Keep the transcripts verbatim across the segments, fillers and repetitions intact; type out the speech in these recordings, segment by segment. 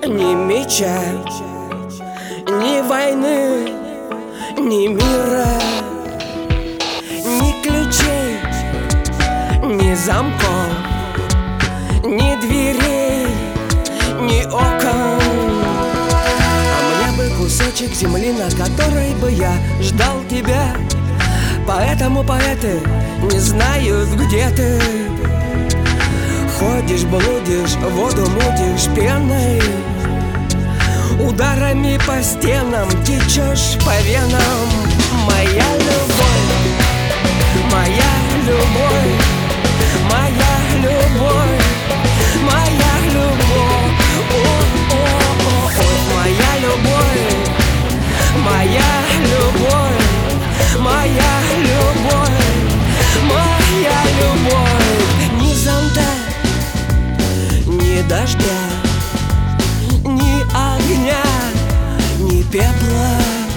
Ни меча, ни войны, ни мира, ни ключей, ни замков, ни дверей, ни окон. А мне бы кусочек земли, на которой бы я ждал тебя. Поэтому поэты не знают, где ты. Ходишь, блудишь, воду мутишь пеной, ударами по стенам течешь по венам. Моя любовь, моя любовь, моя любовь, моя любовь, о-о-о-о. Моя любовь, моя любовь, моя любовь, моя любовь. Ни зонта, ни дождя, ни огня, ни пепла,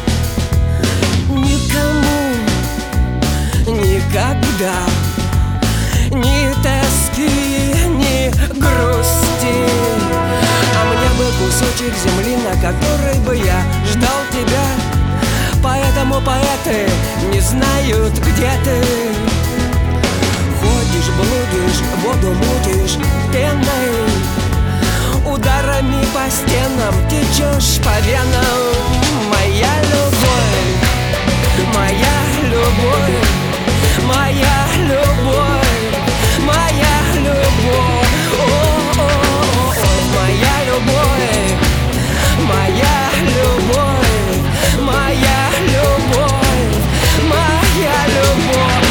никому, никогда, ни тоски, ни грусти. А мне бы кусочек земли, на которой бы я ждал тебя. Поэтому поэты не знают, где ты. Ходишь, блудишь, воду мутишь пеной, ударами по стенам течешь по венам. Моя любовь, моя любовь, моя любовь, моя любовь, о-о-о-о. Моя любовь, моя любовь, моя любовь, моя любовь.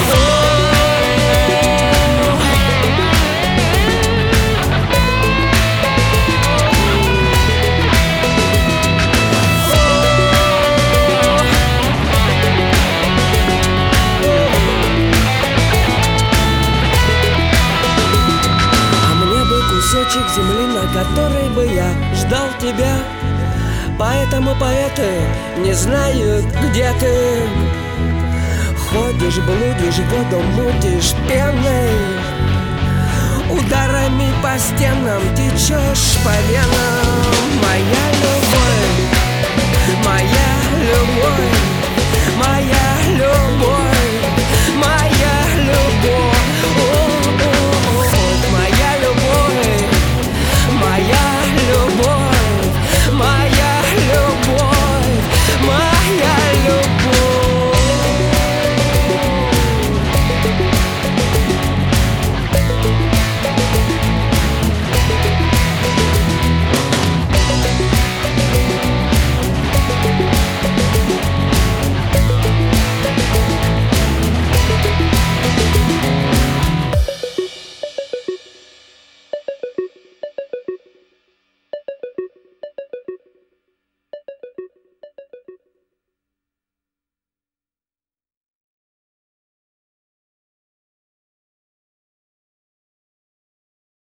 Кусочек земли, на которой бы я ждал тебя. Поэтому поэты не знают, где ты. Ходишь, блудишь, воду мутишь пеной, ударами по стенам течешь по венам.